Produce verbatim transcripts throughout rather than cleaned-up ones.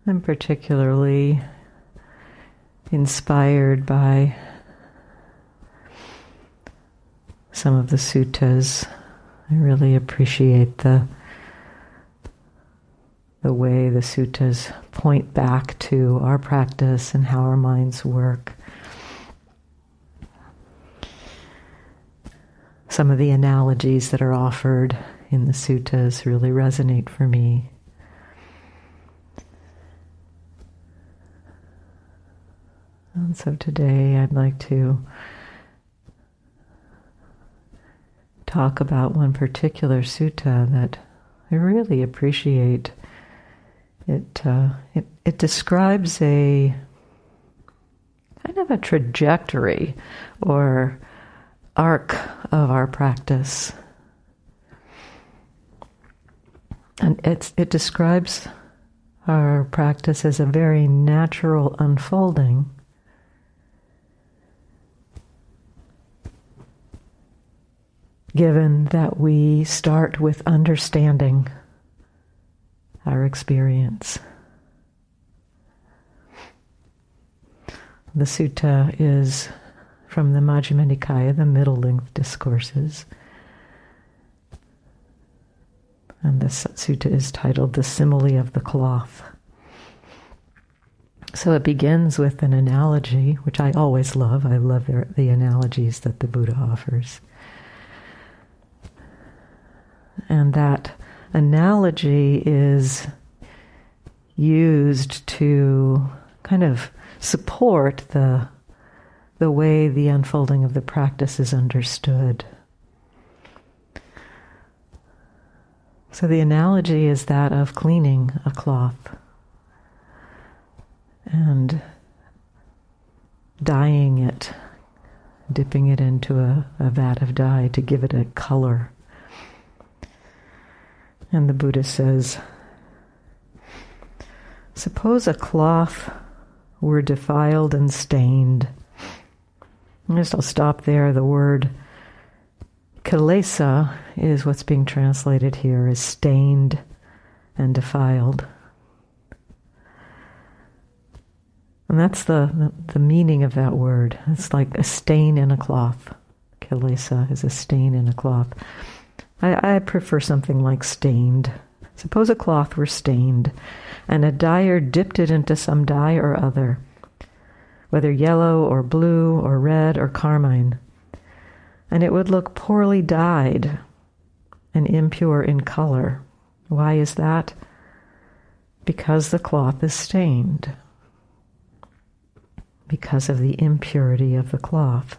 I'm particularly inspired by some of the suttas. I really appreciate the the way the suttas point back to our practice and how our minds work. Some of the analogies that are offered in the suttas really resonate for me. And so today I'd like to talk about one particular sutta that I really appreciate. It, uh, it it describes a kind of a trajectory or arc of our practice. And it's, it describes our practice as a very natural unfolding given that we start with understanding our experience. The sutta is from the Majjhima Nikaya, the middle-length discourses. And this sutta is titled The Simile of the Cloth. So it begins with an analogy, which I always love. I love the, the analogies that the Buddha offers. And that analogy is used to kind of support the, the way the unfolding of the practice is understood. So the analogy is that of cleaning a cloth and dyeing it, dipping it into a, a vat of dye to give it a color. And the Buddha says, suppose a cloth were defiled and stained. I guess I'll stop there. The word kilesa is what's being translated here as stained and defiled. And that's the, the, the meaning of that word. It's like a stain in a cloth. Kilesa is a stain in a cloth. I, I prefer something like stained. Suppose a cloth were stained, and a dyer dipped it into some dye or other, whether yellow or blue or red or carmine, and it would look poorly dyed and impure in color. Why is that? Because the cloth is stained, because of the impurity of the cloth.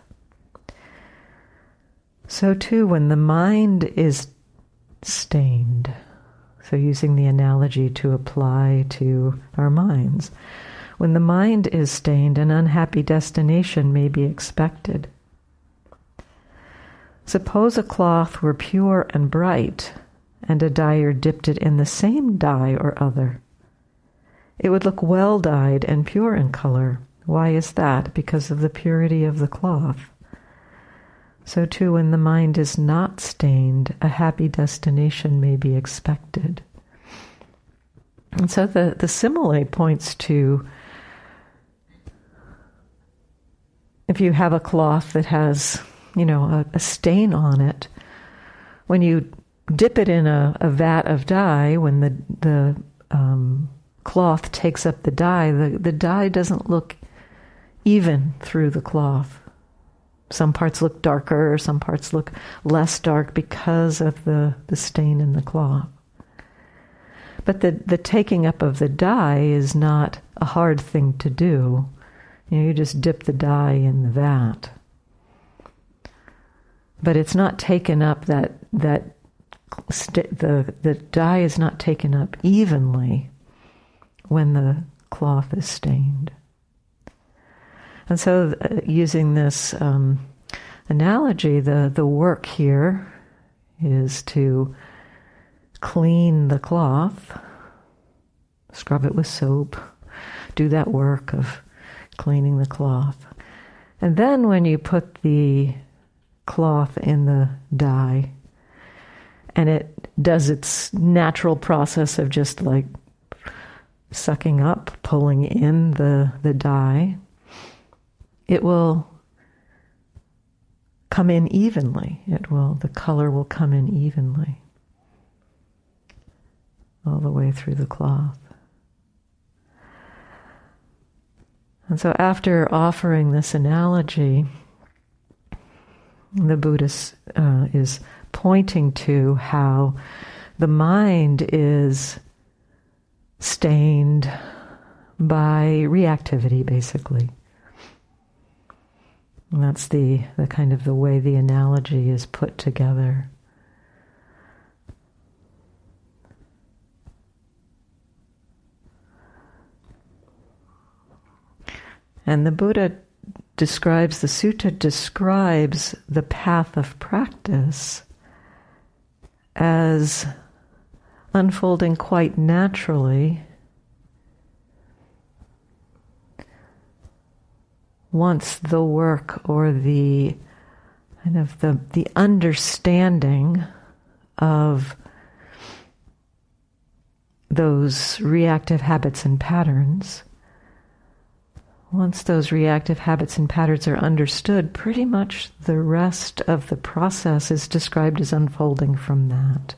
So too, when the mind is stained, so using the analogy to apply to our minds, when the mind is stained, an unhappy destination may be expected. Suppose a cloth were pure and bright, and a dyer dipped it in the same dye or other. It would look well dyed and pure in color. Why is that? Because of the purity of the cloth. So too, when the mind is not stained, a happy destination may be expected. And so the, the simile points to, if you have a cloth that has, you know, a, a stain on it, when you dip it in a, a vat of dye, when the, the um, cloth takes up the dye, the, the dye doesn't look even through the cloth. Some parts look darker, some parts look less dark because of the, the stain in the cloth. But the, the taking up of the dye is not a hard thing to do. You know, you just dip the dye in the vat. But it's not taken up that that st- the the dye is not taken up evenly when the cloth is stained. And so, uh, using this um, analogy, the, the work here is to clean the cloth, scrub it with soap, do that work of cleaning the cloth. And then when you put the cloth in the dye, and it does its natural process of just like sucking up, pulling in the, the dye, it will come in evenly. It will, the color will come in evenly all the way through the cloth. And so after offering this analogy, the Buddha uh, is pointing to how the mind is stained by reactivity, basically. And that's the, the kind of the way the analogy is put together. And the Buddha describes, the sutta describes the path of practice as unfolding quite naturally once the work or the kind of the, the understanding of those reactive habits and patterns, once those reactive habits and patterns are understood, pretty much the rest of the process is described as unfolding from that.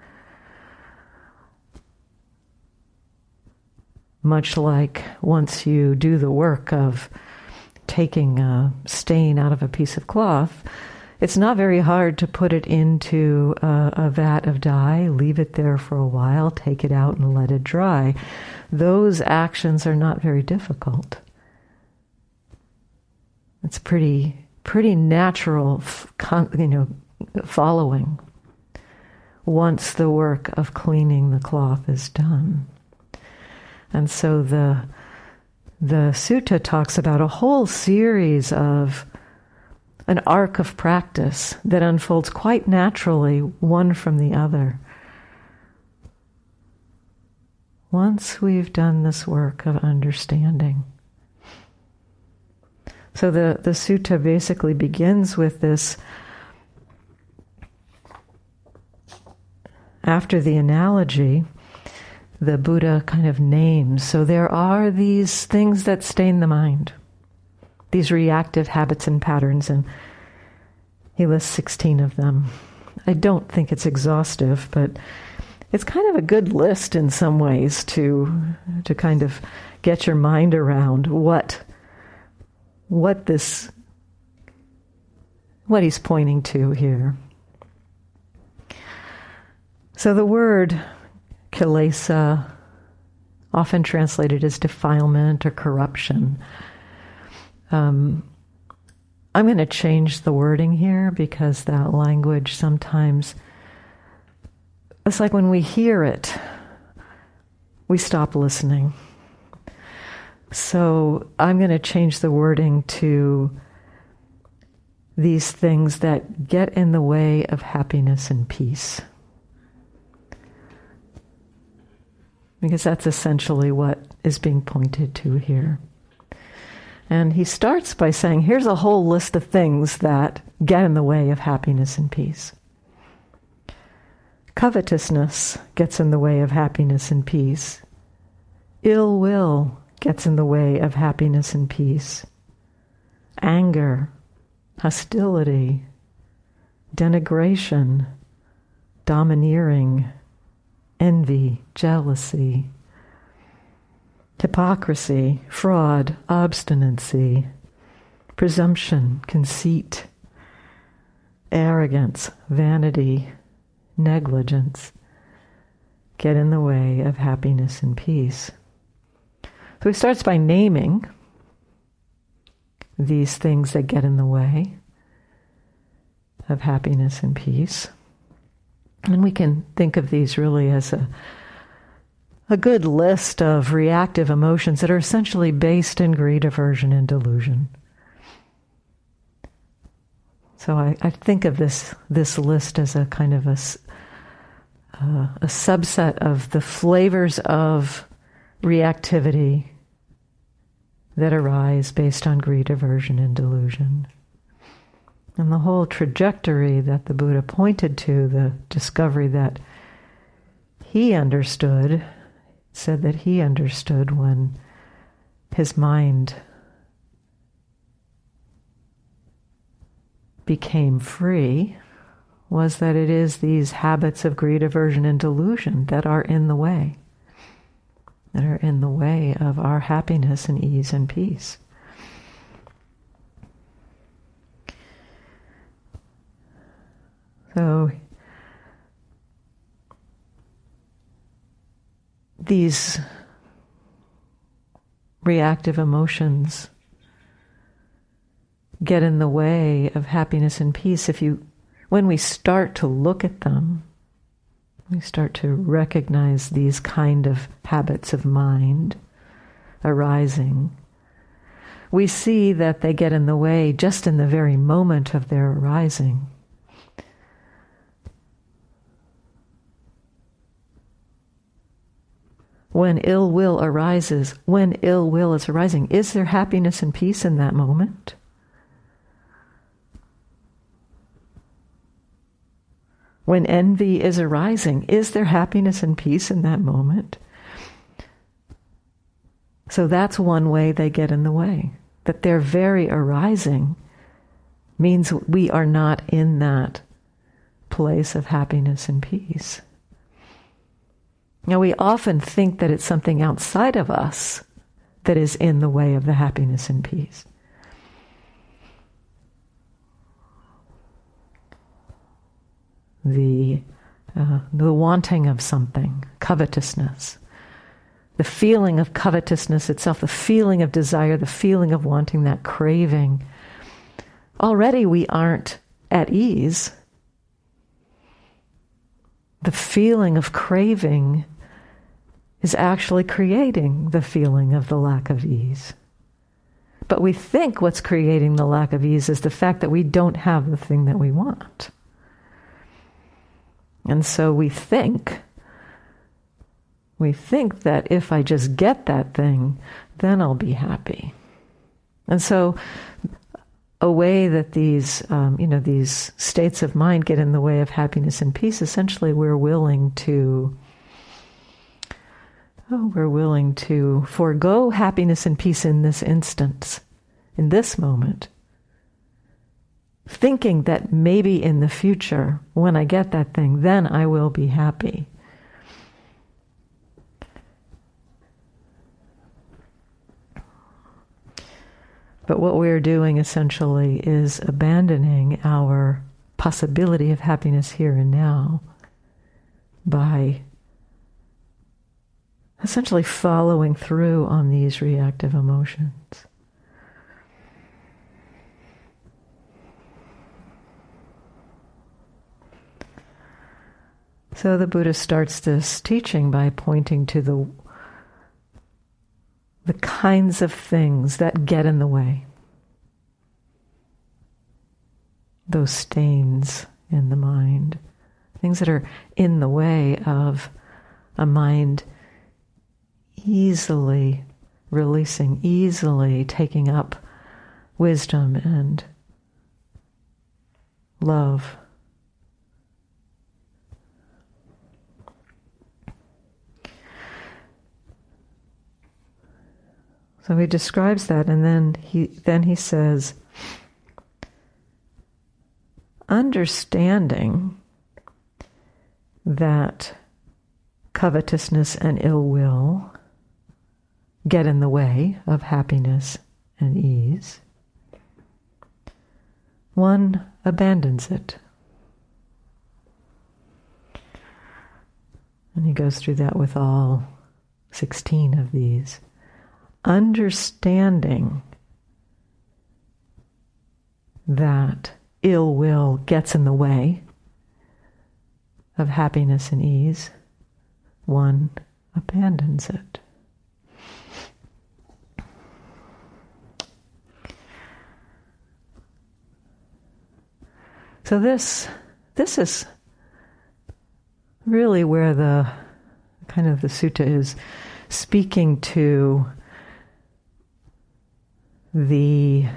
Much like once you do the work of taking a stain out of a piece of cloth, it's not very hard to put it into a, a vat of dye, leave it there for a while, take it out and let it dry. Those actions are not very difficult. It's pretty, pretty natural, you know, following once the work of cleaning the cloth is done. And so the the sutta talks about a whole series of an arc of practice that unfolds quite naturally, one from the other. Once we've done this work of understanding. So the, the sutta basically begins with this, after the analogy, the Buddha kind of names. So there are these things that stain the mind, these reactive habits and patterns, and he lists sixteen of them. I don't think it's exhaustive, but it's kind of a good list in some ways to to kind of get your mind around what what this what he's pointing to here. So the word kilesa, often translated as defilement or corruption. Um, I'm going to change the wording here because that language sometimes, it's like when we hear it, we stop listening. So I'm going to change the wording to these things that get in the way of happiness and peace. Because that's essentially what is being pointed to here. And he starts by saying, here's a whole list of things that get in the way of happiness and peace. Covetousness gets in the way of happiness and peace. Ill will gets in the way of happiness and peace. Anger, hostility, denigration, domineering, envy, jealousy, hypocrisy, fraud, obstinacy, presumption, conceit, arrogance, vanity, negligence get in the way of happiness and peace. So he starts by naming these things that get in the way of happiness and peace. And we can think of these really as a, a good list of reactive emotions that are essentially based in greed, aversion, and delusion. So I, I think of this, this list as a kind of a, uh, a subset of the flavors of reactivity that arise based on greed, aversion, and delusion. And the whole trajectory that the Buddha pointed to, the discovery that he understood said that he understood when his mind became free was that it is these habits of greed, aversion, and delusion that are in the way, that are in the way of our happiness and ease and peace. So these reactive emotions get in the way of happiness and peace. If you, when we start to look at them, we start to recognize these kind of habits of mind arising, we see that they get in the way just in the very moment of their arising. When ill will arises, when ill will is arising, is there happiness and peace in that moment? When envy is arising, is there happiness and peace in that moment? So that's one way they get in the way. That their very arising means we are not in that place of happiness and peace. Now, we often think that it's something outside of us that is in the way of the happiness and peace. The, uh, the wanting of something, covetousness, the feeling of covetousness itself, the feeling of desire, the feeling of wanting, that craving. Already we aren't at ease. The feeling of craving is actually creating the feeling of the lack of ease. But we think what's creating the lack of ease is the fact that we don't have the thing that we want. And so we think, we think that if I just get that thing, then I'll be happy. And so a way that these, um, you know, these states of mind get in the way of happiness and peace, essentially we're willing to, oh, we're willing to forego happiness and peace in this instance, in this moment, thinking that maybe in the future, when I get that thing, then I will be happy. But what we're doing essentially is abandoning our possibility of happiness here and now by essentially following through on these reactive emotions. So the Buddha starts this teaching by pointing to the the kinds of things that get in the way. Those stains in the mind. Things that are in the way of a mind easily releasing, easily taking up wisdom and love. So he describes that, and then he then he says, understanding that covetousness and ill will get in the way of happiness and ease, one abandons it. And he goes through that with all sixteen of these. Understanding that ill will gets in the way of happiness and ease, one abandons it. So this this is really where the kind of the sutta is speaking to the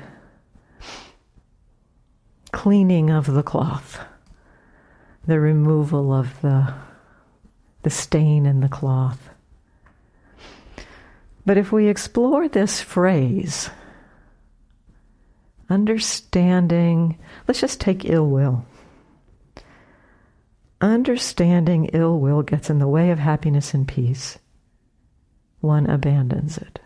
cleaning of the cloth, the removal of the the stain in the cloth, But if we explore this phrase, understanding, let's just take ill will. Understanding ill will gets in the way of happiness and peace. One abandons it.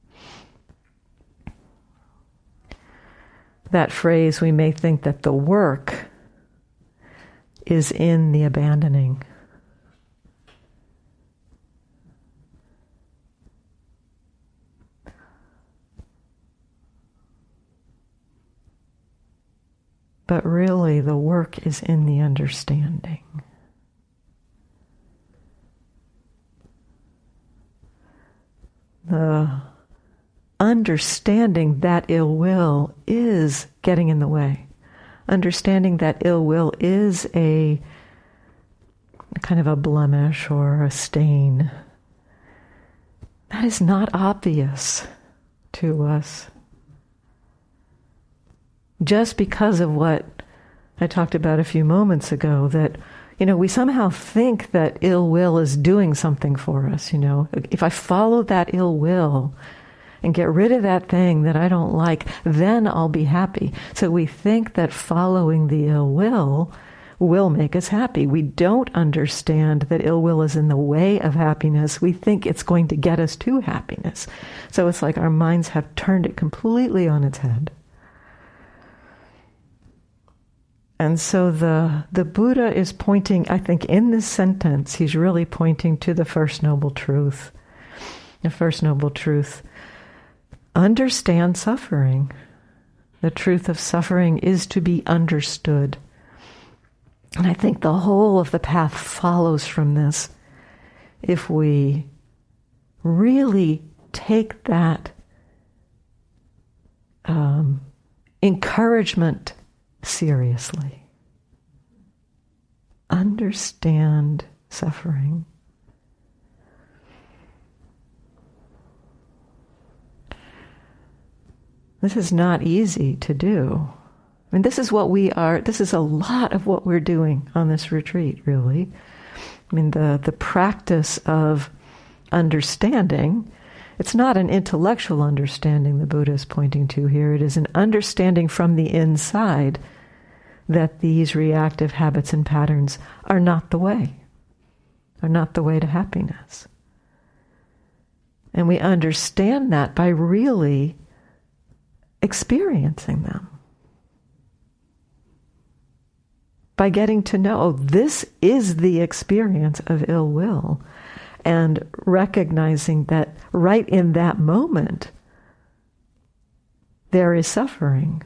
That phrase, we may think that the work is in the abandoning. But really, the work is in the understanding. The understanding that ill will is getting in the way. Understanding that ill will is a, a kind of a blemish or a stain. That is not obvious to us. Just because of what I talked about a few moments ago, that, you know, we somehow think that ill will is doing something for us, you know. If I follow that ill will and get rid of that thing that I don't like, then I'll be happy. So we think that following the ill will will make us happy. We don't understand that ill will is in the way of happiness. We think it's going to get us to happiness. So it's like our minds have turned it completely on its head. And so the, the Buddha is pointing, I think in this sentence, he's really pointing to the First Noble Truth. The First Noble Truth. Understand suffering. The truth of suffering is to be understood. And I think the whole of the path follows from this. If we really take that um, encouragement seriously. Understand suffering. This is not easy to do. I mean, this is what we are, this is a lot of what we're doing on this retreat, really. I mean, the, the practice of understanding, it's not an intellectual understanding the Buddha is pointing to here. It is an understanding from the inside that these reactive habits and patterns are not the way, are not the way to happiness. And we understand that by really experiencing them. By getting to know, oh, this is the experience of ill will. And recognizing that right in that moment, there is suffering.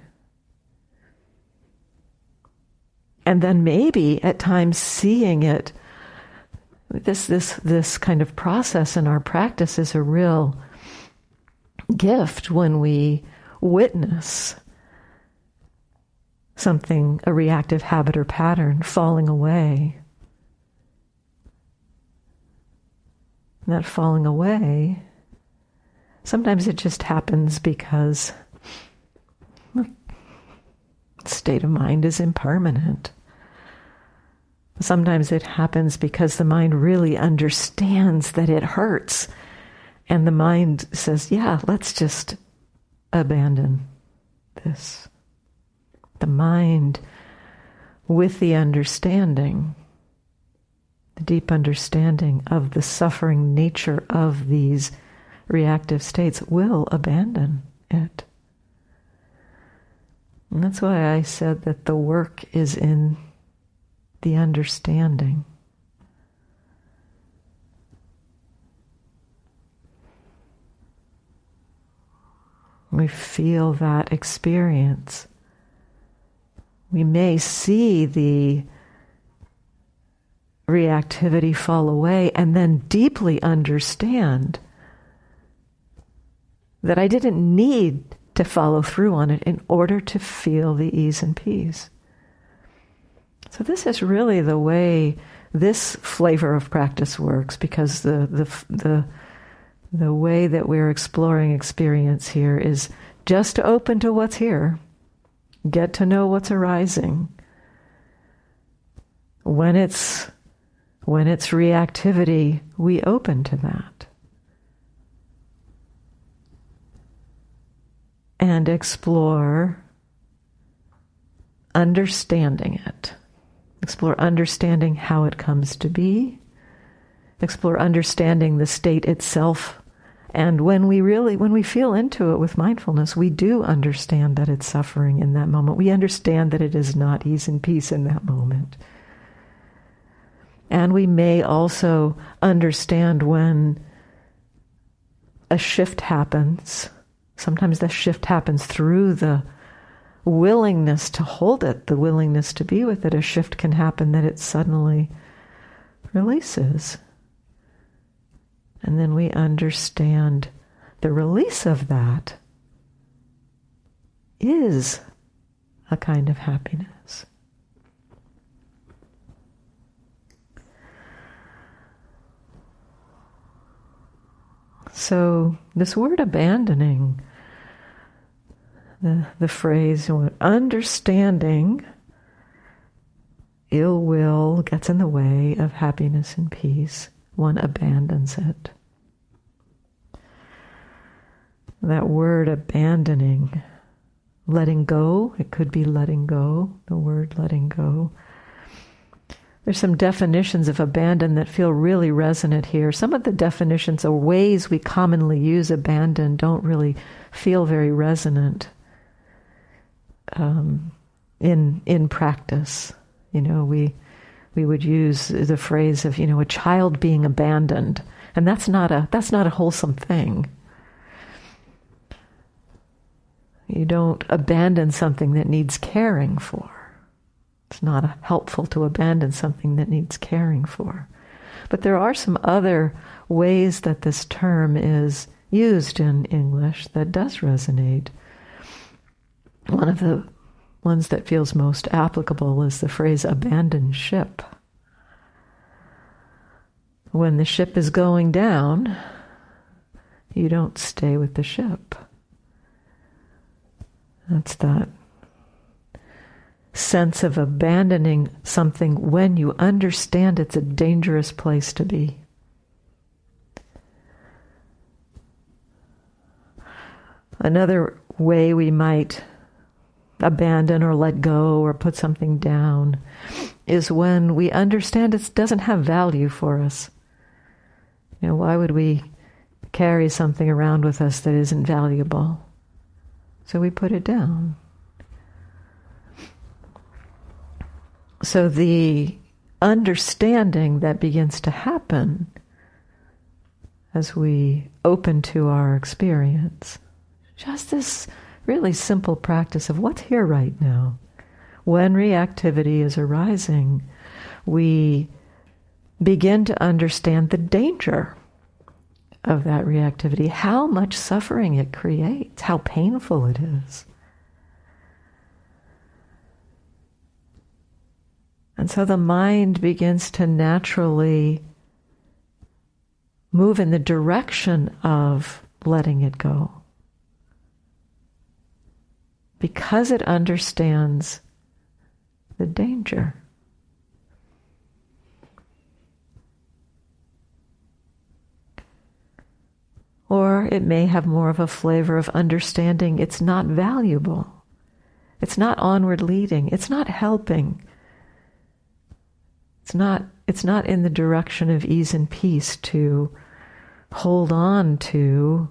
And then maybe at times seeing it, this, this, this kind of process in our practice is a real gift when we witness something, a reactive habit or pattern falling away. And that falling away, sometimes it just happens because the state of mind is impermanent. Sometimes it happens because the mind really understands that it hurts. And the mind says, yeah, let's just abandon this. The mind, with the understanding, the deep understanding of the suffering nature of these reactive states, will abandon it. And that's why I said that the work is in the understanding. We feel that experience. We may see the reactivity fall away and then deeply understand that I didn't need to follow through on it in order to feel the ease and peace. So this is really the way this flavor of practice works, because the the the the way that we're exploring experience here is just to open to what's here. Get to know what's arising. When it's when it's reactivity, we open to that. and explore understanding it. Explore understanding how it comes to be. Explore understanding the state itself. And when we really, when we feel into it with mindfulness, we do understand that it's suffering in that moment. We understand that it is not ease and peace in that moment. And we may also understand when a shift happens. Sometimes the shift happens through the willingness to hold it, the willingness to be with it. A shift can happen that it suddenly releases. And then we understand the release of that is a kind of happiness. So this word abandoning, the, the phrase, understanding ill will gets in the way of happiness and peace, one abandons it. That word abandoning, letting go, it could be letting go, the word letting go. There's some definitions of abandon that feel really resonant here. Some of the definitions or ways we commonly use abandon don't really feel very resonant um, in in practice. You know, we we would use the phrase of, you know, a child being abandoned, and that's not a that's not a wholesome thing. You don't abandon something that needs caring for. It's not helpful to abandon something that needs caring for. But there are some other ways that this term is used in English that does resonate. One of the ones that feels most applicable is the phrase abandon ship. When the ship is going down, you don't stay with the ship. That's that sense of abandoning something when you understand it's a dangerous place to be. Another way we might abandon or let go or put something down is when we understand it doesn't have value for us. You know, why would we carry something around with us that isn't valuable? So we put it down. So the understanding that begins to happen as we open to our experience, just this really simple practice of what's here right now. When reactivity is arising, we begin to understand the danger of that reactivity, how much suffering it creates, how painful it is. And so the mind begins to naturally move in the direction of letting it go, because it understands the danger. Or it may have more of a flavor of understanding it's not valuable. It's not onward leading. It's not helping. It's not, it's not in the direction of ease and peace to hold on to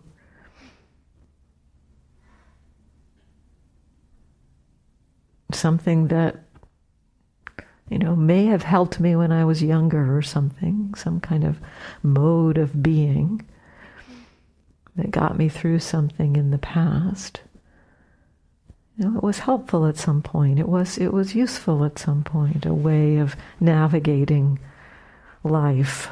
something that, you know, may have helped me when I was younger or something, some kind of mode of being that got me through something in the past. You know, it was helpful at some point. It was it was useful at some point, a way of navigating life.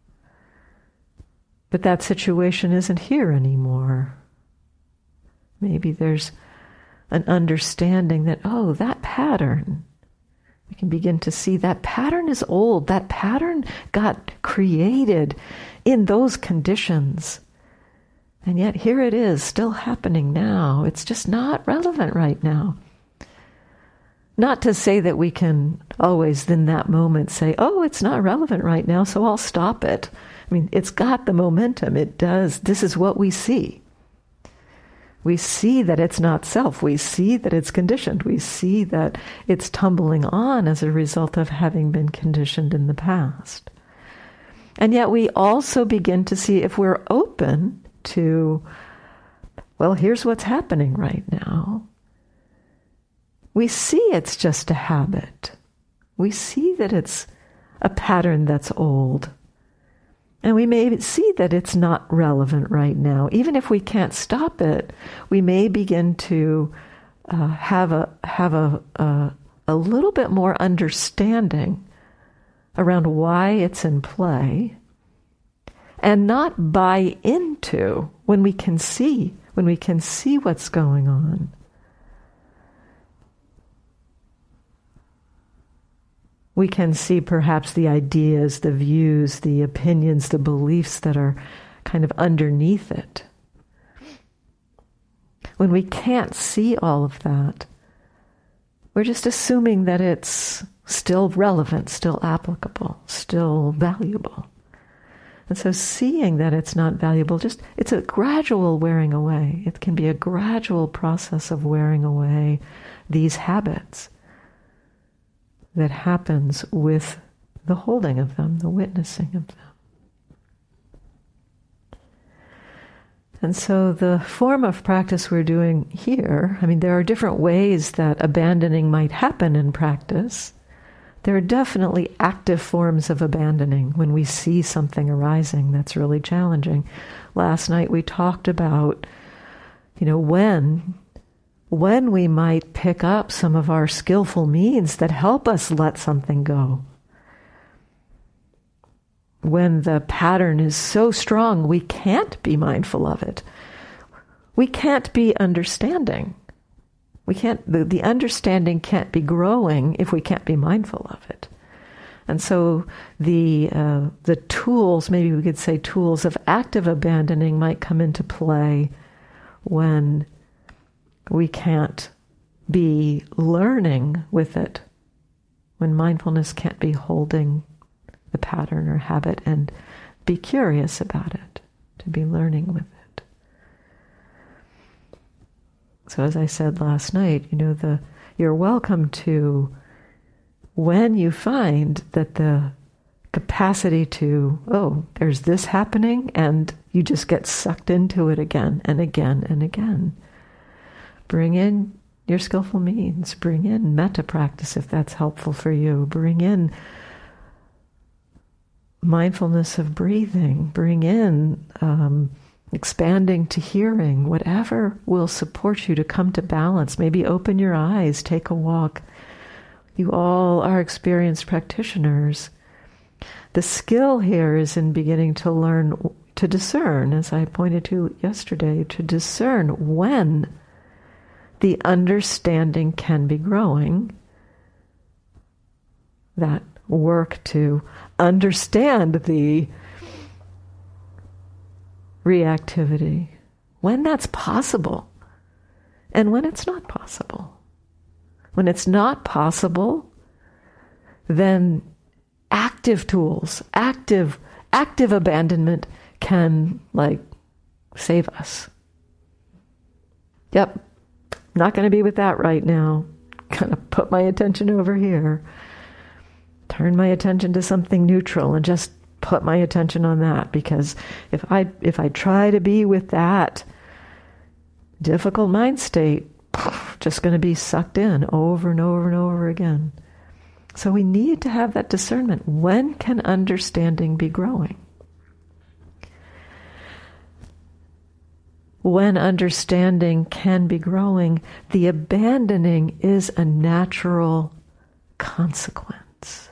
But that situation isn't here anymore. Maybe there's an understanding that, oh, that pattern, we can begin to see that pattern is old. That pattern got created in those conditions. And yet here it is, still happening now. It's just not relevant right now. Not to say that we can always, in that moment, say, oh, it's not relevant right now, so I'll stop it. I mean, it's got the momentum. It does. This is what we see. We see that it's not self. We see that it's conditioned. We see that it's tumbling on as a result of having been conditioned in the past. And yet we also begin to see, if we're open to, well, here's what's happening right now. We see it's just a habit. We see that it's a pattern that's old. And we may see that it's not relevant right now. Even if we can't stop it, we may begin to uh, have a have a, a a little bit more understanding around why it's in play, and not buy into when we can see when we can see what's going on. We can see perhaps the ideas, the views, the opinions, the beliefs that are kind of underneath it. When we can't see all of that, we're just assuming that it's still relevant, still applicable, still valuable. And so seeing that it's not valuable, just it's a gradual wearing away. It can be a gradual process of wearing away these habits that happens with the holding of them, the witnessing of them. And so the form of practice we're doing here, I mean, there are different ways that abandoning might happen in practice. There are definitely active forms of abandoning when we see something arising that's really challenging. Last night we talked about, you know, when when we might pick up some of our skillful means that help us let something go. When the pattern is so strong, we can't be mindful of it. We can't be understanding. We can't, the, the understanding can't be growing if we can't be mindful of it. And so the uh, the tools, maybe we could say tools of active abandoning might come into play when we can't be learning with it, when mindfulness can't be holding the pattern or habit and be curious about it, to be learning with it. So as I said last night, you know, the you're welcome to, when you find that the capacity to, oh, there's this happening, and you just get sucked into it again and again and again. Bring in your skillful means. Bring in metta practice if that's helpful for you. Bring in mindfulness of breathing. Bring in um, expanding to hearing. Whatever will support you to come to balance. Maybe open your eyes, take a walk. You all are experienced practitioners. The skill here is in beginning to learn to discern, as I pointed to yesterday, to discern when the understanding can be growing. That work to understand the reactivity, when that's possible and when it's not possible. When it's not possible, then active tools, active, active abandonment can, like, save us. Yep. Not going to be with that right now. Kind of put my attention over here. Turn my attention to something neutral and just put my attention on that, because if I if I try to be with that difficult mind state, just going to be sucked in over and over and over again. So we need to have that discernment. When can understanding be growing? When understanding can be growing, the abandoning is a natural consequence.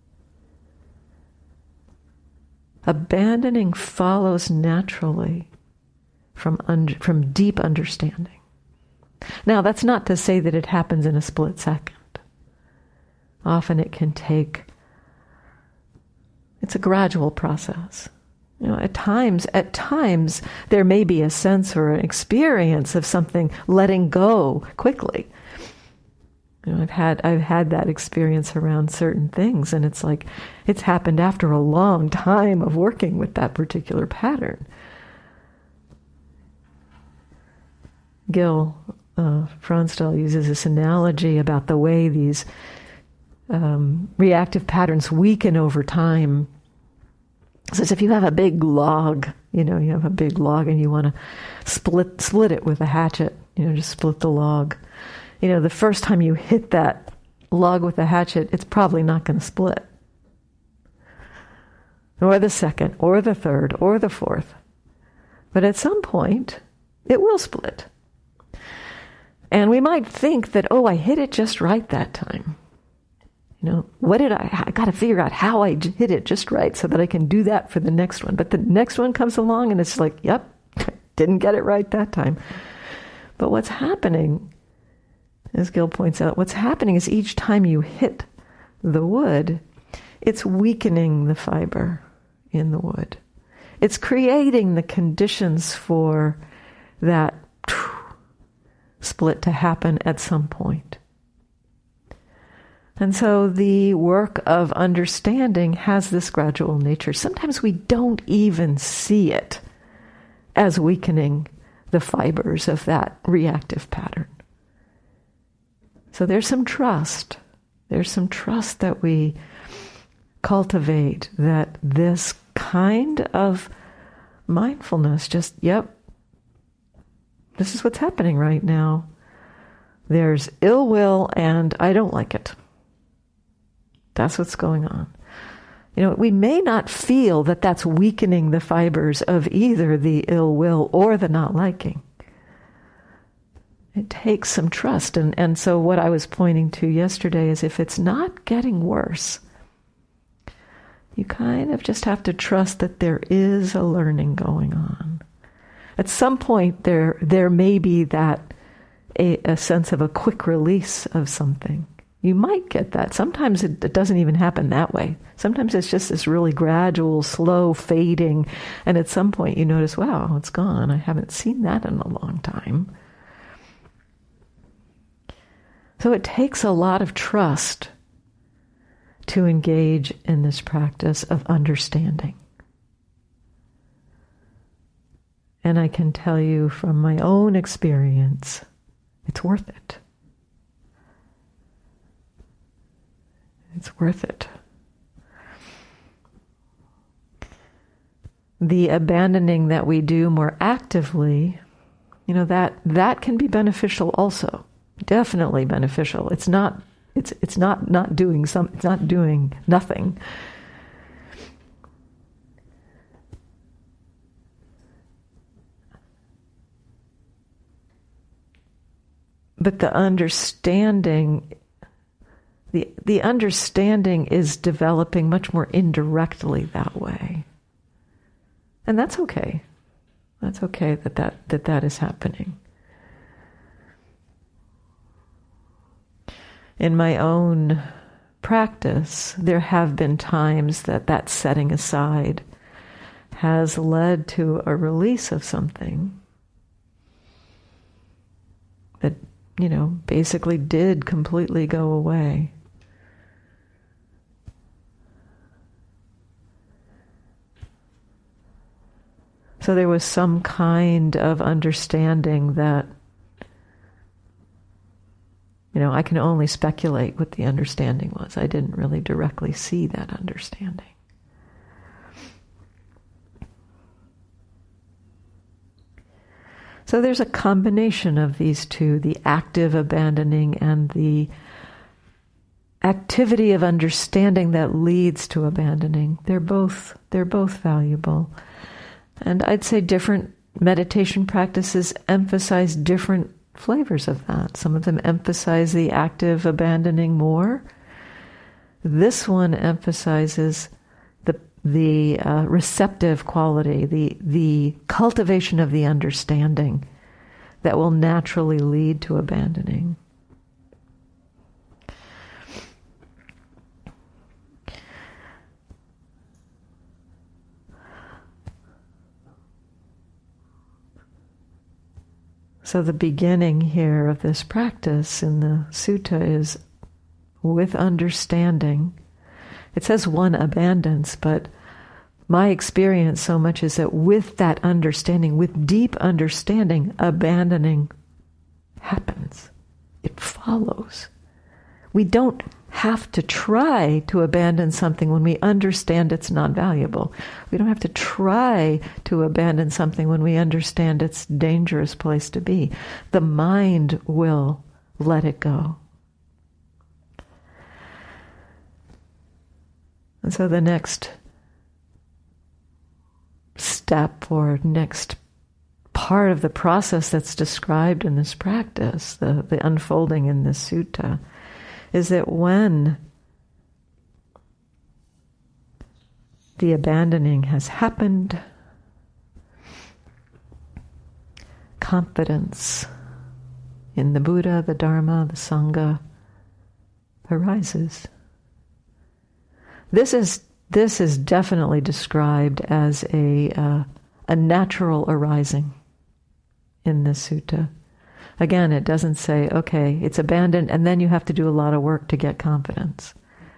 Abandoning follows naturally from, un- from deep understanding. Now, that's not to say that it happens in a split second. Often it can take, it's a gradual process. You know, at times, at times, there may be a sense or an experience of something letting go quickly. You know, I've had I've had that experience around certain things, and it's like it's happened after a long time of working with that particular pattern. Gil uh, Fronsdal uses this analogy about the way these um, reactive patterns weaken over time. So it's if you have a big log, you know, you have a big log and you want to split split it with a hatchet, you know, just split the log. You know, the first time you hit that log with a hatchet, it's probably not going to split. Or the second, or the third, or the fourth. But at some point, it will split. And we might think that, oh, I hit it just right that time. You know, what did I, I got to figure out how I hit it just right so that I can do that for the next one. But the next one comes along and it's like, yep, didn't get it right that time. But what's happening, as Gil points out, what's happening is each time you hit the wood, it's weakening the fiber in the wood. It's creating the conditions for that split to happen at some point. And so the work of understanding has this gradual nature. Sometimes we don't even see it as weakening the fibers of that reactive pattern. So there's some trust. There's some trust that we cultivate that this kind of mindfulness just, yep, this is what's happening right now. There's ill will and I don't like it. That's what's going on. You know, we may not feel that that's weakening the fibers of either the ill will or the not liking. It takes some trust. And, and so what I was pointing to yesterday is if it's not getting worse, you kind of just have to trust that there is a learning going on. At some point there there may be that a, a sense of a quick release of something. You might get that. Sometimes it, it doesn't even happen that way. Sometimes it's just this really gradual, slow fading, and at some point you notice, wow, it's gone. I haven't seen that in a long time. So it takes a lot of trust to engage in this practice of understanding. And I can tell you from my own experience, it's worth it. It's worth it. The abandoning that we do more actively, you know, that that can be beneficial also. Definitely beneficial. It's not it's it's not not doing some it's not doing nothing. But the understanding The, the understanding is developing much more indirectly that way. And that's okay. That's okay that that, that, that is happening. In my own practice, there have been times that that setting aside has led to a release of something that, you know, basically did completely go away. So there was some kind of understanding that, you know, I can only speculate what the understanding was. I didn't really directly see that understanding. So there's a combination of these two, the active abandoning and the activity of understanding that leads to abandoning. They're both, they're both valuable. And I'd say different meditation practices emphasize different flavors of that. Some of them emphasize the active abandoning more. This one emphasizes the the uh, receptive quality, the the cultivation of the understanding that will naturally lead to abandoning. So the beginning here of this practice in the sutta is with understanding. It says one abandons, but my experience so much is that with that understanding, with deep understanding, abandoning happens. It follows. We don't have to try to abandon something when we understand it's not valuable. We don't have to try to abandon something when we understand it's a dangerous place to be. The mind will let it go. And so the next step or next part of the process that's described in this practice, the, the unfolding in this sutta, is that when the abandoning has happened, confidence in the Buddha, the Dharma, the Sangha arises. This is this is definitely described as a uh, a natural arising in this sutta. Again, it doesn't say, okay, it's abandoned, and then you have to do a lot of work to get confidence.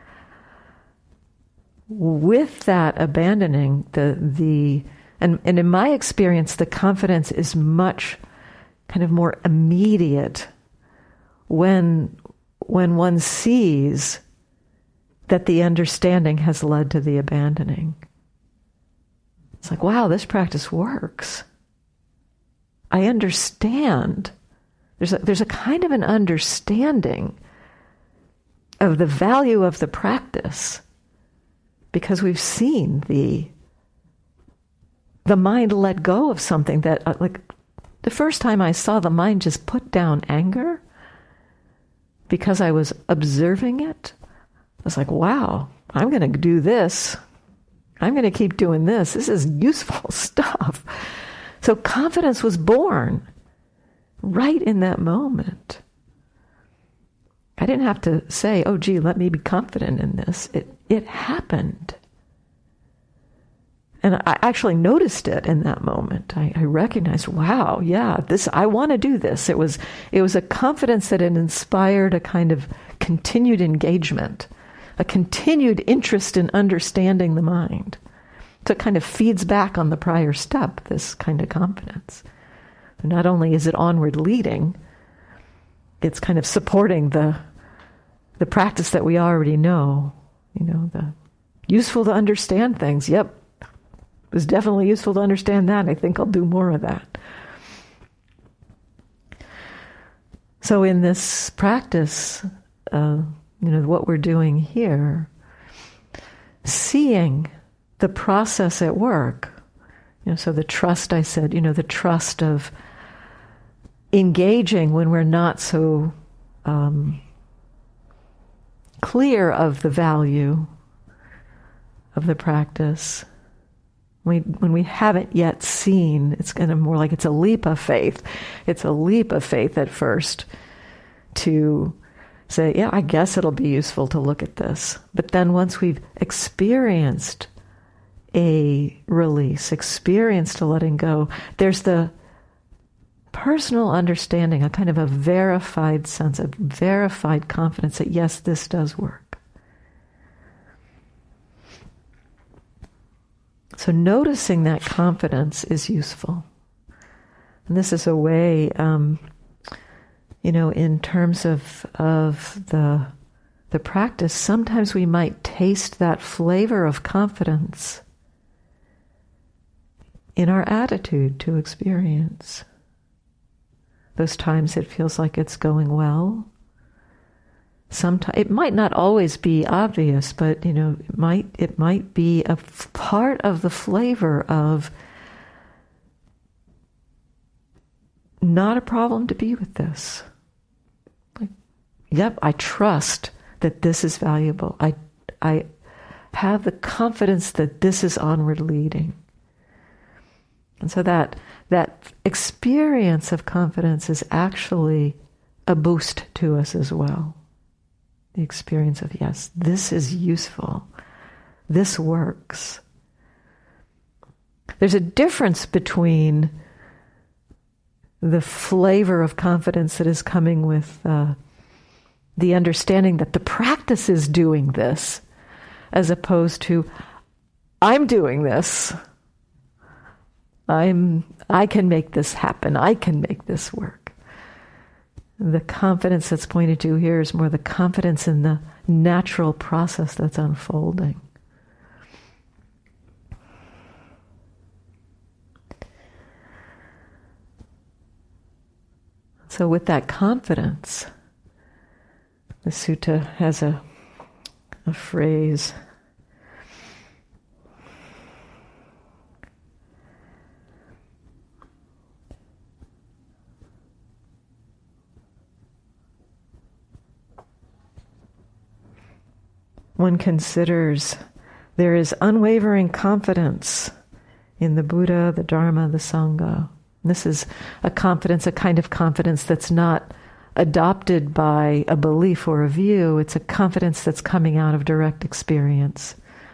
With that abandoning, the the and, and in my experience, the confidence is much kind of more immediate when when one sees that the understanding has led to the abandoning. It's like, wow, this practice works. I understand. There's a, there's a kind of an understanding of the value of the practice because we've seen the the mind let go of something that, uh, like, the first time I saw the mind just put down anger because I was observing it, I was like, wow, I'm going to do this. I'm going to keep doing this. This is useful stuff. So confidence was born right in that moment. I didn't have to say, oh, gee, let me be confident in this. It it happened. And I actually noticed it in that moment. I, I recognized, wow, yeah, this I want to do this. It was it was a confidence that had inspired a kind of continued engagement, a continued interest in understanding the mind. So it kind of feeds back on the prior step, this kind of confidence. Not only is it onward leading, it's kind of supporting the the practice that we already know. You know, the useful to understand things. Yep, it was definitely useful to understand that. I think I'll do more of that. So in this practice, uh, you know, what we're doing here, seeing the process at work, you know, so the trust, I said, you know, the trust of engaging when we're not so um, clear of the value of the practice. We, when we haven't yet seen, it's kind of more like it's a leap of faith. It's a leap of faith at first to say, yeah, I guess it'll be useful to look at this. But then once we've experienced a release, experienced a letting go, there's the personal understanding, a kind of a verified sense, of verified confidence that yes, this does work. So noticing that confidence is useful. And this is a way, um, you know, in terms of of the the practice, sometimes we might taste that flavor of confidence in our attitude to experience. Those times it feels like it's going well. Sometimes it might not always be obvious, but you know, it might it might be a f- part of the flavor of not a problem to be with this. Like, yep, I trust that this is valuable. I I have the confidence that this is onward leading. And so that that experience of confidence is actually a boost to us as well. The experience of, yes, this is useful. This works. There's a difference between the flavor of confidence that is coming with uh, the understanding that the practice is doing this, as opposed to, I'm doing this. I'm, I can make this happen. I can make this work. The confidence that's pointed to here is more the confidence in the natural process that's unfolding. So with that confidence, the sutta has a, a phrase. One considers there is unwavering confidence in the Buddha, the Dharma, the Sangha. This is a confidence, a kind of confidence that's not adopted by a belief or a view. It's a confidence that's coming out of direct experience.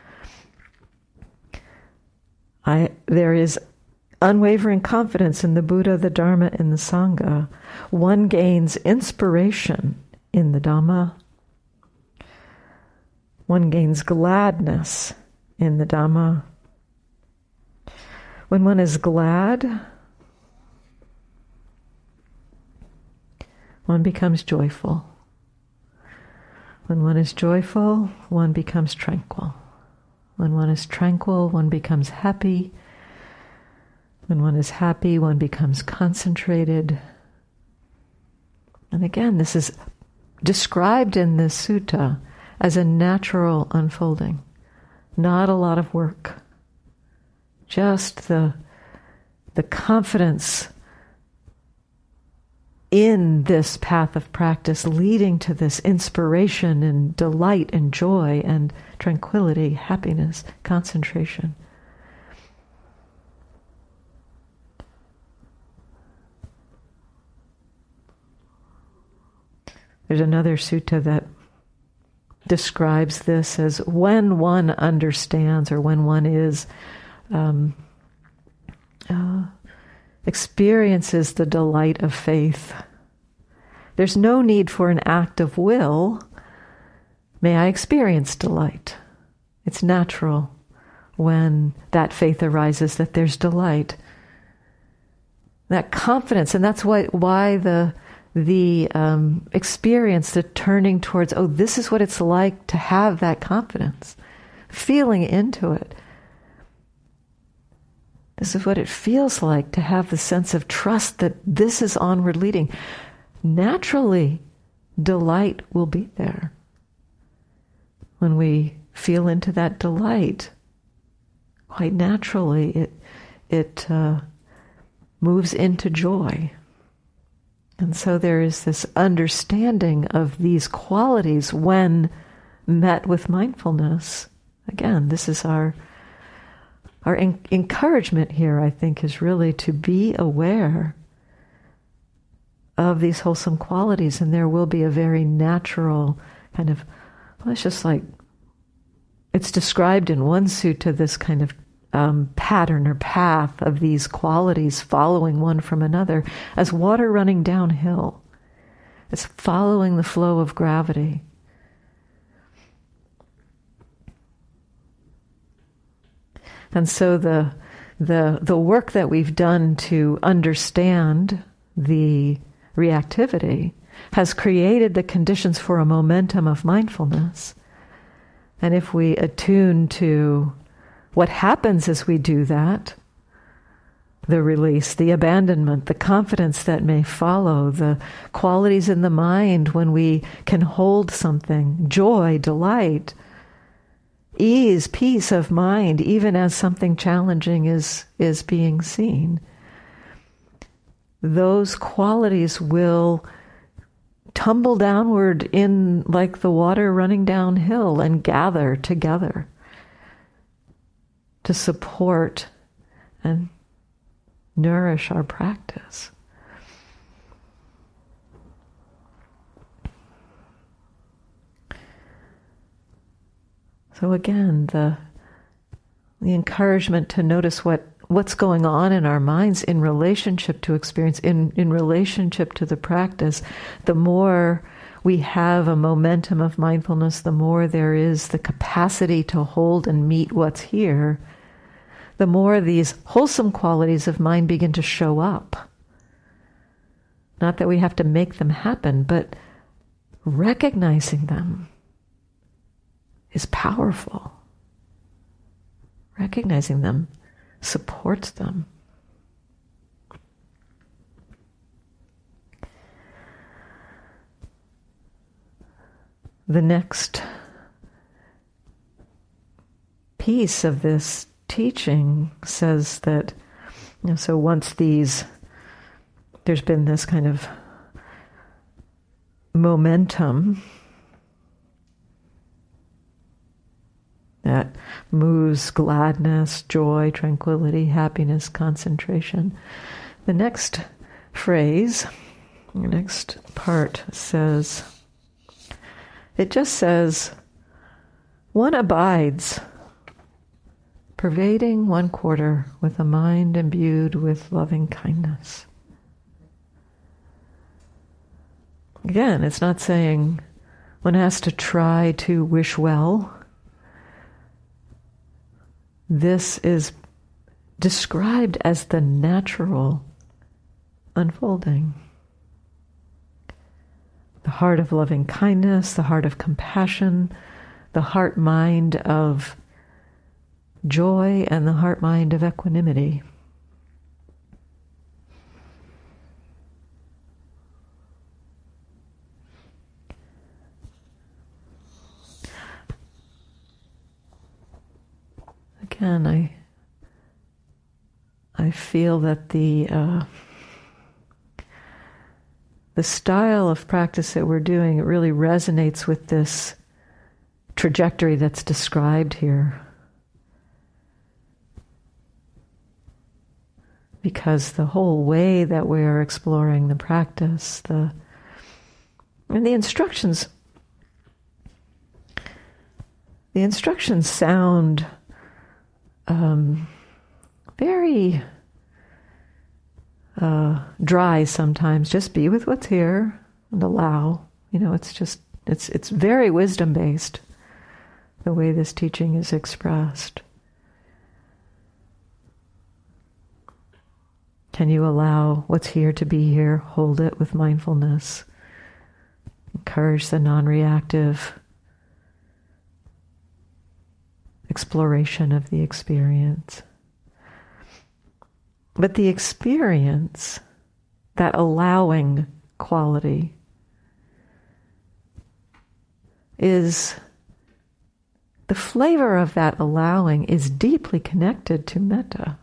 I, there is unwavering confidence in the Buddha, the Dharma, and the Sangha. One gains inspiration in the Dhamma. One gains gladness in the Dhamma. When one is glad, one becomes joyful. When one is joyful, one becomes tranquil. When one is tranquil, one becomes happy. When one is happy, one becomes concentrated. And again, this is described in this sutta as a natural unfolding. Not a lot of work. Just the, the confidence in this path of practice leading to this inspiration and delight and joy and tranquility, happiness, concentration. There's another sutta that describes this as when one understands or when one is um, uh, experiences the delight of faith. There's no need for an act of will. May I experience delight. It's natural when that faith arises that there's delight. That confidence, and that's why why the the um, experience, the turning towards, oh, this is what it's like to have that confidence, feeling into it. This is what it feels like to have the sense of trust that this is onward leading. Naturally, delight will be there. When we feel into that delight, quite naturally, it it uh, moves into joy. And so there is this understanding of these qualities when met with mindfulness. Again, this is our our en- encouragement here, I think, is really to be aware of these wholesome qualities, and there will be a very natural kind of, well, it's just like, it's described in one sutta, this kind of Um, pattern or path of these qualities following one from another as water running downhill. It's following the flow of gravity. And so the the the work that we've done to understand the reactivity has created the conditions for a momentum of mindfulness. And if we attune to what happens as we do that, the release, the abandonment, the confidence that may follow, the qualities in the mind when we can hold something, joy, delight, ease, peace of mind, even as something challenging is, is being seen. Those qualities will tumble downward in like the water running downhill and gather together to support and nourish our practice. So again, the the encouragement to notice what, what's going on in our minds in relationship to experience, in, in relationship to the practice, the more we have a momentum of mindfulness, the more there is the capacity to hold and meet what's here, the more these wholesome qualities of mind begin to show up. Not that we have to make them happen, but recognizing them is powerful. Recognizing them supports them. The next piece of this teaching says that, you know, so once these, there's been this kind of momentum that moves gladness, joy, tranquility, happiness, concentration. The next phrase, the next part says, it just says, one abides, pervading one quarter with a mind imbued with loving kindness. Again, it's not saying one has to try to wish well. This is described as the natural unfolding. The heart of loving kindness, the heart of compassion, the heart-mind of joy, and the heart-mind of equanimity. Again, I I feel that the uh, the style of practice that we're doing, it really resonates with this trajectory that's described here. Because the whole way that we are exploring the practice, the and the instructions, the instructions sound um, very uh, dry sometimes. Just be with what's here and allow. You know, it's just it's it's very wisdom based, the way this teaching is expressed. Can you allow what's here to be here? Hold it with mindfulness. Encourage the non-reactive exploration of the experience. But the experience, that allowing quality, is the flavor of that allowing is deeply connected to metta.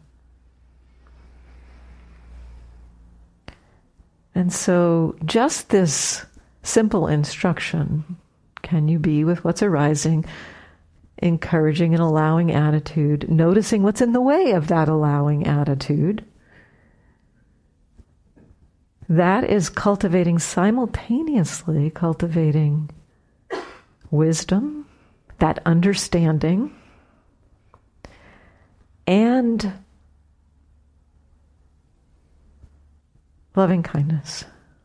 And so just this simple instruction, can you be with what's arising, encouraging an allowing attitude, noticing what's in the way of that allowing attitude, that is cultivating simultaneously, cultivating wisdom, that understanding, and loving kindness.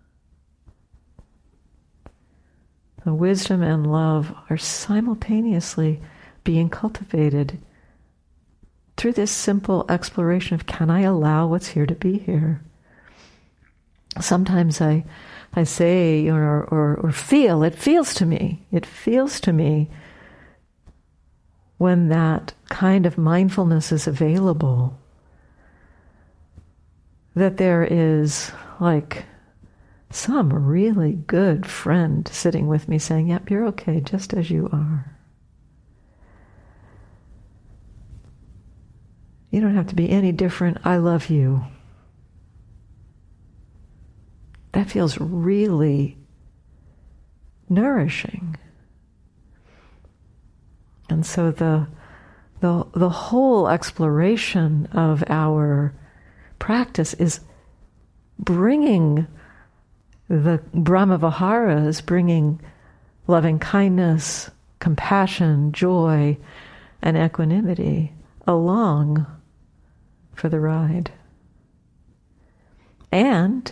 The wisdom and love are simultaneously being cultivated through this simple exploration of, can I allow what's here to be here? Sometimes I I say or, or, or feel, it feels to me, it feels to me when that kind of mindfulness is available, that there is like some really good friend sitting with me saying, yep, you're okay just as you are. You don't have to be any different. I love you. That feels really nourishing. And so the the the whole exploration of our practice is bringing the Brahmaviharas, bringing loving kindness, compassion, joy, and equanimity along for the ride. And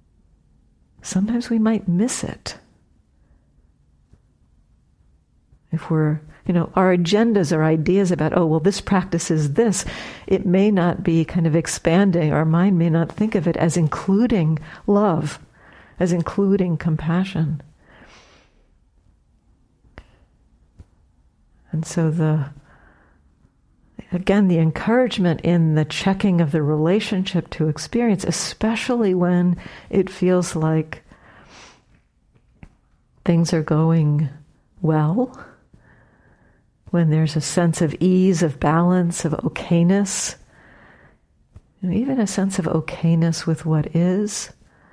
sometimes we might miss it. If we're, you know, our agendas or ideas about, oh, well, this practice is this, it may not be kind of expanding. Our mind may not think of it as including love, as including compassion. And so the, again, the encouragement in the checking of the relationship to experience, especially when it feels like things are going well, when there's a sense of ease, of balance, of okayness, and even a sense of okayness with what is.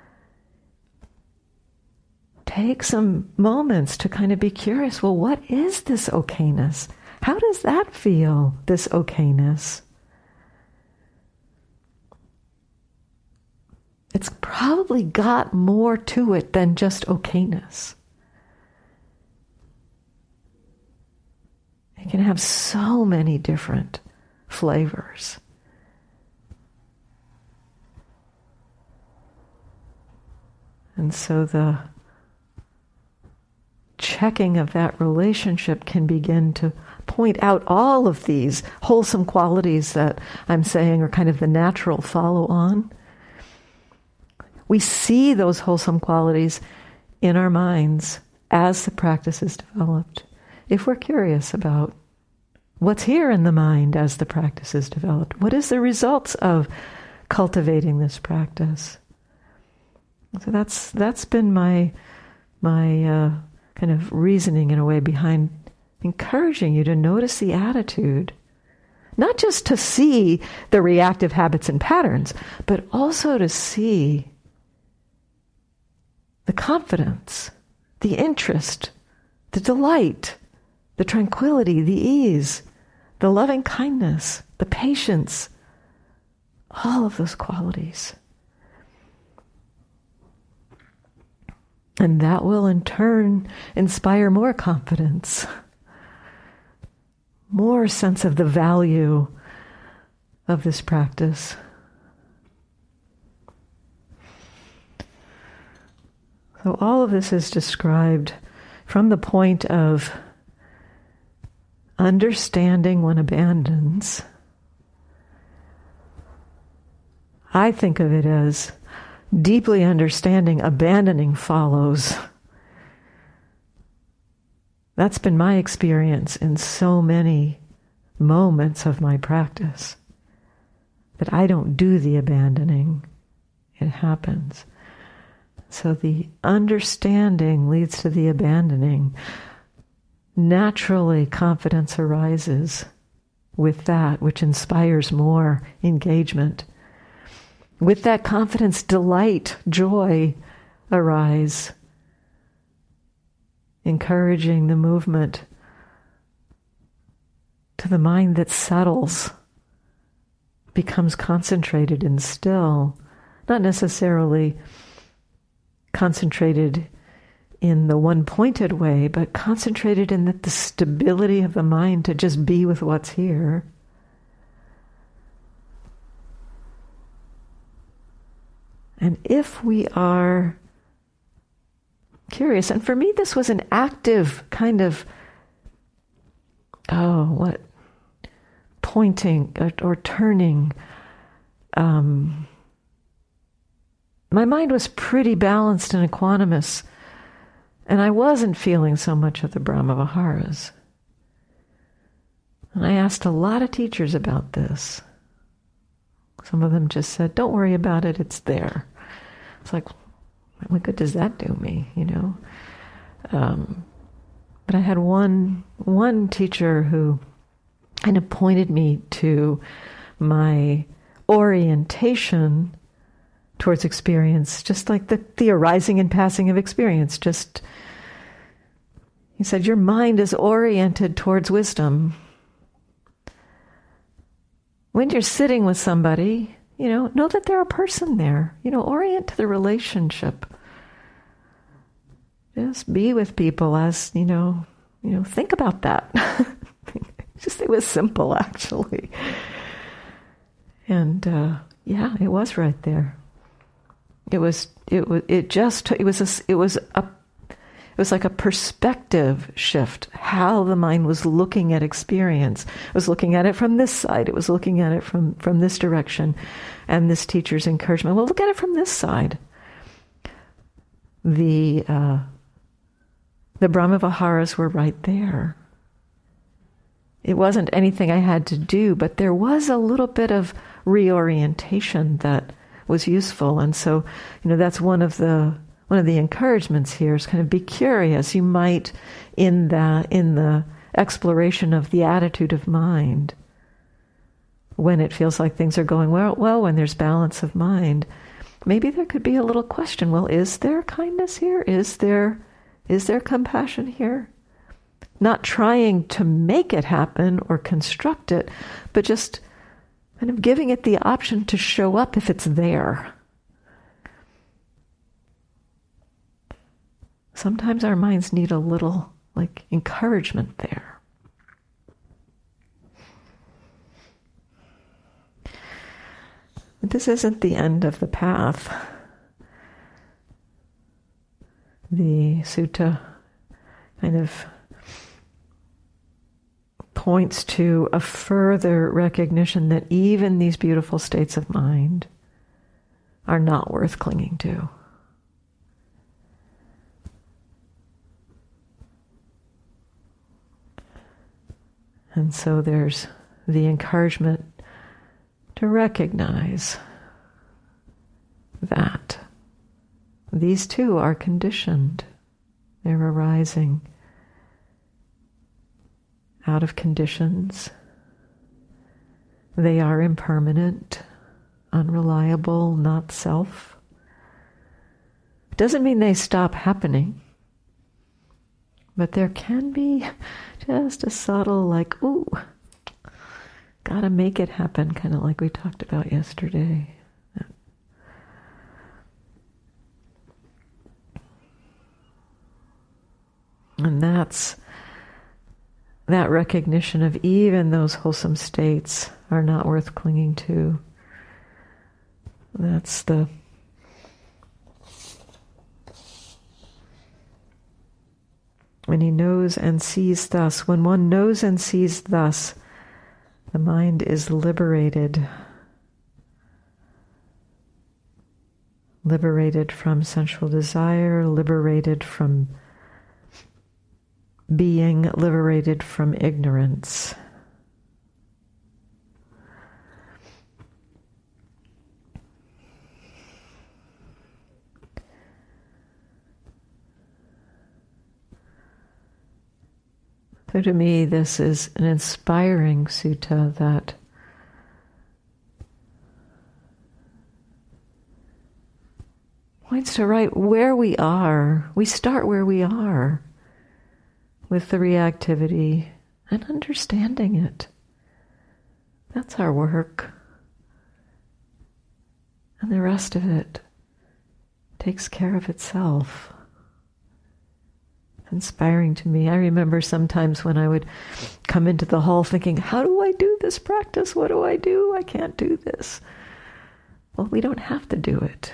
Take some moments to kind of be curious, well, what is this okayness? How does that feel, this okayness? It's probably got more to it than just okayness. It can have so many different flavors. And so the checking of that relationship can begin to point out all of these wholesome qualities that I'm saying are kind of the natural follow-on. We see those wholesome qualities in our minds as the practice is developed. If we're curious about what's here in the mind as the practice is developed, what is the results of cultivating this practice? So that's that's been my my uh, kind of reasoning in a way behind encouraging you to notice the attitude, not just to see the reactive habits and patterns, but also to see the confidence, the interest, the delight, the tranquility, the ease, the loving kindness, the patience, all of those qualities. And that will in turn inspire more confidence, more sense of the value of this practice. So all of this is described from the point of understanding one abandons. I think of it as deeply understanding, abandoning follows. That's been my experience in so many moments of my practice, that I don't do the abandoning, it happens. So the understanding leads to the abandoning. Naturally, confidence arises with that, which inspires more engagement. With that confidence, delight, joy arise, encouraging the movement to the mind that settles, becomes concentrated and still, not necessarily concentrated in the one-pointed way, but concentrated in the, the stability of the mind to just be with what's here. And if we are curious, and for me this was an active kind of, oh, what, pointing or, or turning. Um, my mind was pretty balanced and equanimous, and I wasn't feeling so much of the Brahma-viharas. And I asked a lot of teachers about this. Some of them just said, don't worry about it, it's there. It's like, what good does that do me, you know? Um, but I had one one teacher who kind of pointed me to my orientation towards experience, just like the, the arising and passing of experience. Just, he said, your mind is oriented towards wisdom. When you're sitting with somebody, you know, know that they're a person there. You know, orient to the relationship. Just be with people as, you know, you know, think about that. Just, it was simple, actually. And, uh, yeah, it was right there. It was, it was, it just, it was a, it was a, It was like a perspective shift, how the mind was looking at experience. It was looking at it from this side. It was looking at it from, from this direction. And this teacher's encouragement, well, look at it from this side. The, uh, the Brahmaviharas were right there. It wasn't anything I had to do, but there was a little bit of reorientation that was useful. And so, you know, that's one of the one of the encouragements here is kind of be curious. You might, in the in the exploration of the attitude of mind, when it feels like things are going well, well, when there's balance of mind, maybe there could be a little question. Well, is there kindness here? Is there is there compassion here? Not trying to make it happen or construct it, but just kind of giving it the option to show up if it's there. Sometimes our minds need a little, like, encouragement there. But this isn't the end of the path. The sutta kind of points to a further recognition that even these beautiful states of mind are not worth clinging to. And so there's the encouragement to recognize that these too are conditioned. They're arising out of conditions. They are impermanent, unreliable, not self. It doesn't mean they stop happening, but there can be just a subtle, like, ooh, gotta make it happen, kind of like we talked about yesterday. And that's that recognition of even those wholesome states are not worth clinging to. That's the when he knows and sees thus, when one knows and sees thus, the mind is liberated. Liberated from sensual desire, liberated from being, liberated from ignorance. So to me, this is an inspiring sutta that points to right where we are. We start where we are with the reactivity and understanding it. That's our work. And the rest of it takes care of itself. Inspiring to me. I remember sometimes when I would come into the hall thinking, how do I do this practice? What do I do? I can't do this. Well, we don't have to do it.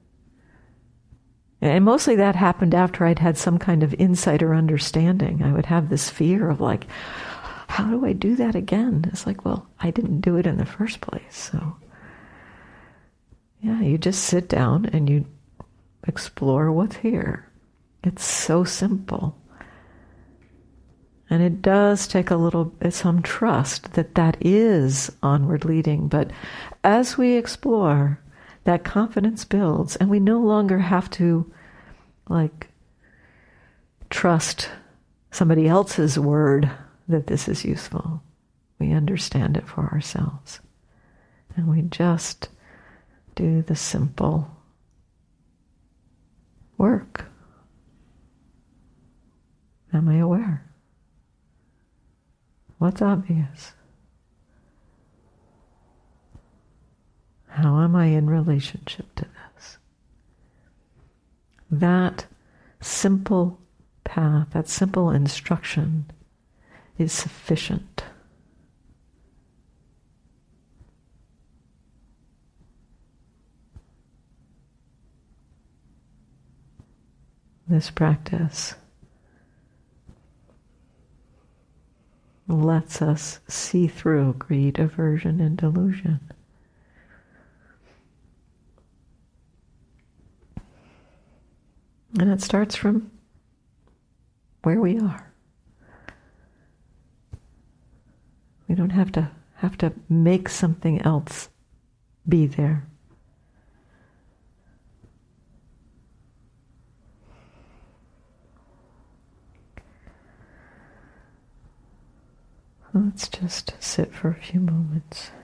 And mostly that happened after I'd had some kind of insight or understanding. I would have this fear of like, how do I do that again? It's like, well, I didn't do it in the first place. So yeah, you just sit down and you explore what's here. It's so simple. And it does take a little, some trust that that is onward leading. But as we explore, that confidence builds, and we no longer have to, like, trust somebody else's word that this is useful. We understand it for ourselves. And we just do the simple work. Am I aware? What's obvious? How am I in relationship to this? That simple path, that simple instruction is sufficient. This practice lets us see through greed, aversion, and delusion. And it starts from where we are. We don't have to have to make something else be there. Let's just sit for a few moments.